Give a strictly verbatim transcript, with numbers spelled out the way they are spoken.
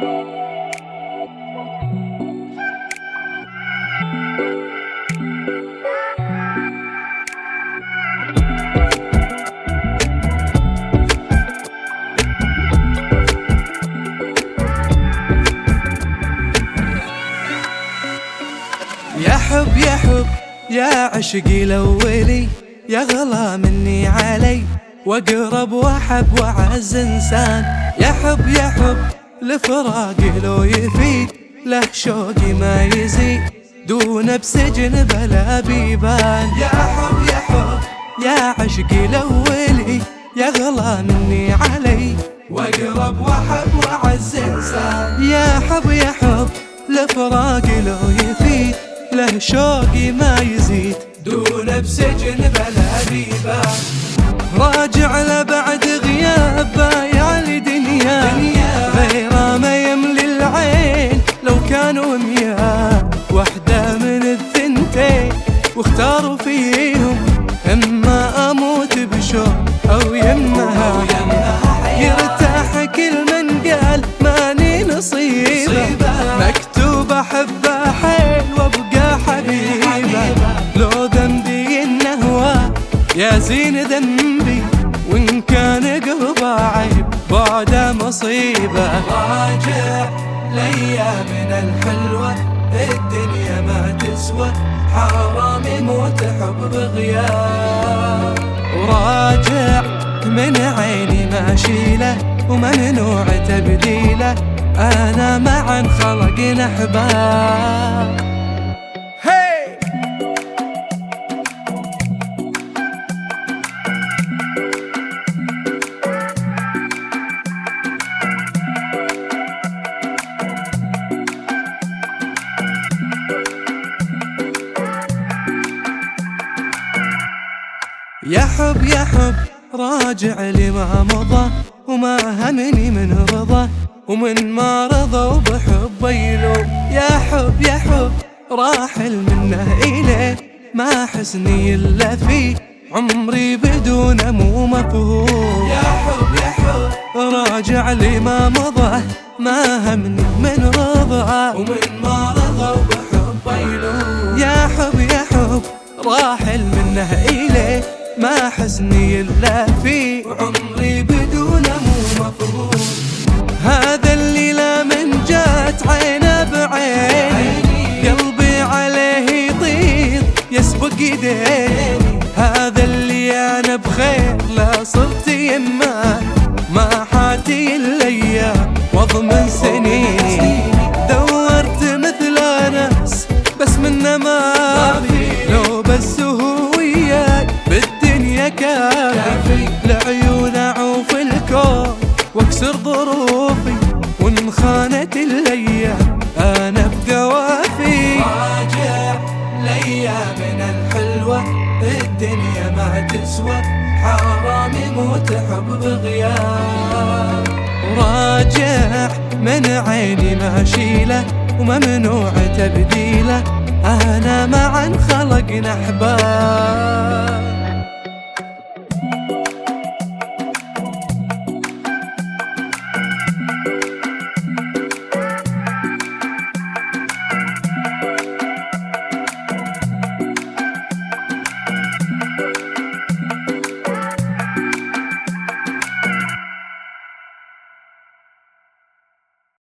يا حب يا حب يا عشقي الأولي، يا غلا مني علي واقرب واحب واعز انسان. يا حب يا حب لفراقي لو يفيد، له شوقي ما يزيد دون بسجن بلا بيبان. يا حب يا حب يا عشقي الأولي، يا غلا مني علي واقرب واحب واعز انسان. يا حب يا حب لفراقي لو يفيد، له شوقي ما يزيد دون بسجن بلا بيبان. راجع له بعد غياب بايع لدنيا، غيره ما يملي العين لو كانوا مياه. وحده من الثنتين واختاروا فيهم، اما اموت بشوق او يمها يرتاح كل من قال ماني نصيبه. مكتوب احبه حيل وابقى حبيبه، لو ذنبي انه هو يا زين ذنبي، وان كان قربه عيب بعده مصيبه. راجع لايامنا الحلوه، الدنيا ما تسوى، حرام يموت حب بغياب. وراجع من عيني ما اشيله، وممنوع تبديله، انا معا خلقنا احباب. يا حب يا حب راجع لما مضى، وما همني من رضا، ومن ما رضى وبحب يلوم. يا حب يا حب راحل منه إليه، ما حسني إلا فيه عمري بدونه مو مفهوم. يا حب يا حب راجع لما مضى، ما همني من رضا، ومن ما رضى وبحب يلوم. يا حب يا حب راحل منه إليه، ما حزني إلا فيه وعمري بدونه مو مفهوم. هذا اللي لا من جات عينه بعيني، قلبي عليه يطير يسبق يديني. هذا اللي أنا بخير لا صرت يمه، ما حاتي الأيام واضمن سنيني. دورت مثل ناس بس منه ما في، لو بس هو وياي بالدنيا كافي. لعيون اعوف الكون واكسر ظروفي، وان خانت الايام انا بدوافي. راجع لايامنا الحلوه، الدنيا ما تسوى، حرام يموت حب بغياب. راجع من عيني ما اشيله، وممنوع تبديله، انا معا خلقنا احباب.